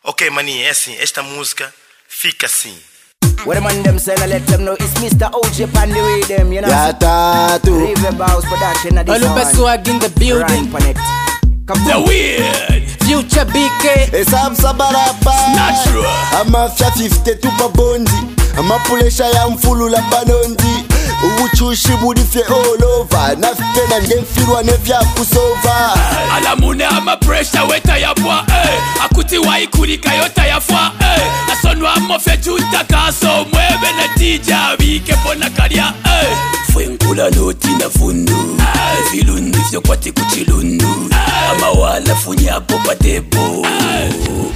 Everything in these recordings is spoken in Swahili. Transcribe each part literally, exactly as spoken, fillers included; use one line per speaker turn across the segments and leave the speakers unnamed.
Ok, maninha, é assim, esta música fica assim.
What the man them saying, I let them know it's Mister O J pan the way them, you know.
Yeah, tatu.
River Bows production of this
All swag in the building.
The weird
Future B K.
Esam sabarapa.
Natural.
Amafya fifty tupa bondi. Amapulesha ya mfulu la banondi. Ubuchushi budifye all over. Nafite na ndemfirwa nevya kusova.
Alamune ama pressure weta ya bwa eh. Akuti wa ikurika yota ya fwa eh. Nasonwa mofya juta kaso mwebe na tija wike pona karia eh. Fwenkula noti na fundu eh. Filundu fyo kwati kuchilundu eh. Ama wala funya popa debo eh.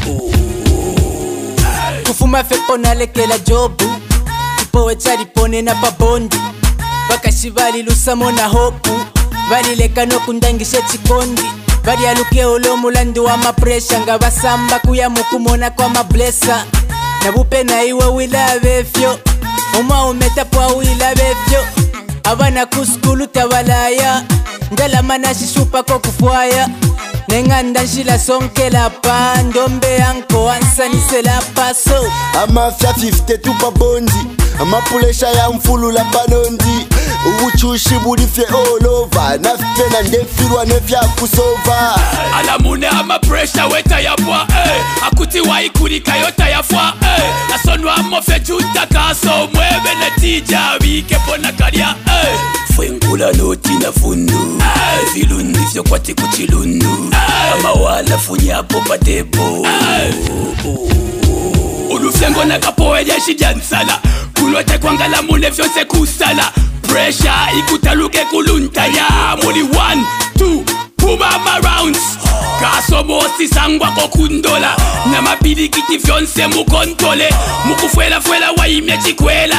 Kufuma fepo na lekela jobu. Tipo wechari pone na pabondi. Bakashi bali lusamo na hopu. Bali lekano kundangishe chikondi. Bali aluke olo mulandu wa mapresha. Nga basamba kuya mukumona kwa mablesa. Na bupe na iwe wila befyo. Uma umeta pwa wila befyo. Abana kuskulu tabalaya. Ndala mana shishupa kwa kufuaya. Nenganda njila sonke la pa. Ndombe anko ansanise la paso.
Amafya fifty tupa bondi. Amapulesha ya mfulu la banondi. Ubuchushi budifye all over. Nafite na ndemfirwa nevya kusova.
Alamune ama pressure weta ya bwa eh. Akuti wa ikurika yota ya fwa eh. Nasonwa mofya juta kaso mwebe na tija wike pona karia eh. Fwenkula noti na fundu eh. Filundu fyo kwati kuchilundu eh. Ama wala funya popa debo eh. Ulufyengo na kapoe jeshi jansala. Kulote kwangala mune fyose kusala. Pressure ikutaluke kuluntaya. Muli one, two, pumama rounds. Kaso mosi sangwa kokundola. Na mapili kiti fyonse mukontole. Mukufuela fuela wa imye chikwela.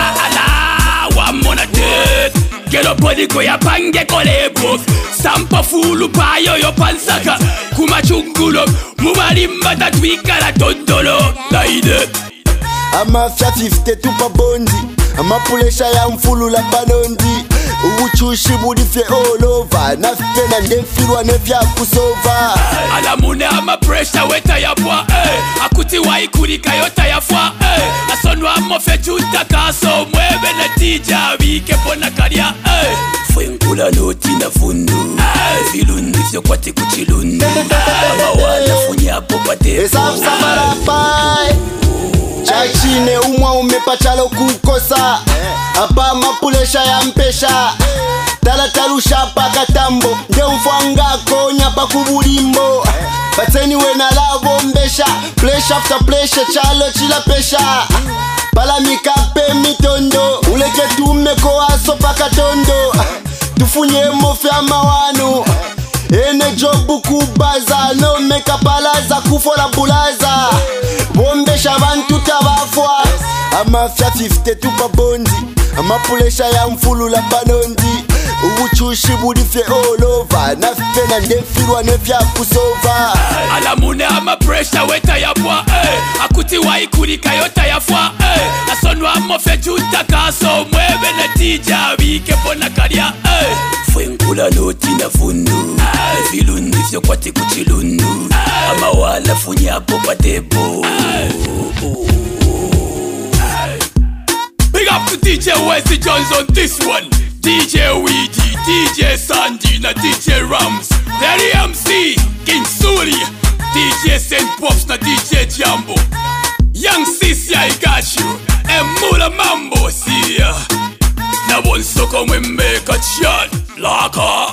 Ala, wamona dead. Gelo body ko ya pange kolebos. Sampa fulu payo yo pansaka. Kumachungulo, mumarimba tatwika la tondolo. Laide
Amafya fifty tupa bondi. Amapulesha ya mfulu la banondi. Ubuchushi budifye all over. Nafite na ndemfirwa nevya kusova.
Alamune ama pressure weta ya bwa eh. Akuti wa ikurika yota ya fwa eh. Nasonwa mofya juta kaso mwebe na tija wike pona karia eh. Fwenkula noti na fundu eh. Filundu fyo kwati kuchilundu eh. Ama wala funya popa debo
Esam sabarapa. Chachine umwa umepachalo kukosa. Apa mapulesha ya mpesha. Tala talusha paka tambo. Nde mfwangako nyapa kubulimbo. Bateni wena lavo mbesha. Pleasure after pleasure chalo chila pesha. Pala mikape mitondo. Uleke tumeko aso paka tondo. Tufunye mofya mawanu. Ene jobu kubaza. No meka palaza kufola bulaza. Bombesha bantu tabafwa. Amafya fifty tupa bondi. Amapulesha ya mfulu la banondi. Ubuchushi budifye all over. Nafite na ndemfirwa nevya kusova.
Alamune ama pressure weta ya bwa eh. Akuti wa ikurika yota ya fwa eh. Nasonwa mofya juta kaso mwebe na tija wike pona karia eh. Fwenkula noti na fundu eh. Filundu fyo kwati kuchilundu eh. Ama wala funya popa debo eh. Big up to D J Wesley Jones on this one. D J Weedy, D J Sandy, na D J Rams, Larry M C, King Suri, D J Saint Pops, na D J Jambo. Young Sissy, I got you. And Mula Mambo, see ya. Na one soko we make a shot. Lock on.